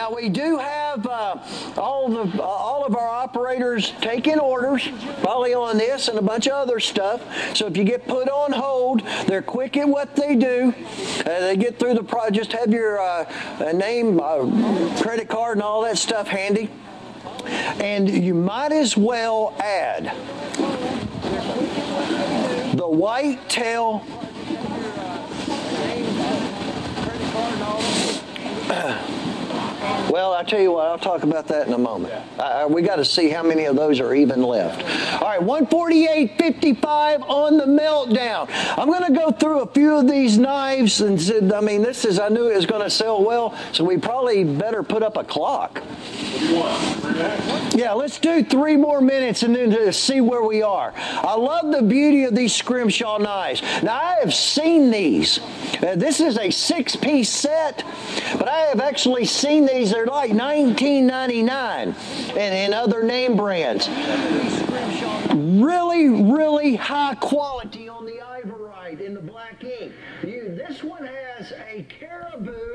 Now we do have all of our operators taking orders, probably on this and a bunch of other stuff. So if you get put on hold, they're quick at what they do. They get through the project. Just have your name, credit card, and all that stuff handy. And you might as well add the whitetail. Well, I'll tell you what, I'll talk about that in a moment. We got to see how many of those are even left. All right, 148.55 on the meltdown. I'm going to go through a few of these knives, and I mean, I knew it was going to sell well, so we probably better put up a clock. Yeah, let's do 3 more minutes and then to see where we are. I love the beauty of these scrimshaw knives. Now, I have seen these. This is a 6-piece set, but I have actually seen these. They're like $19.99 in other name brands. Really, really high quality on the Ivorite in the black ink. This one has a Caribou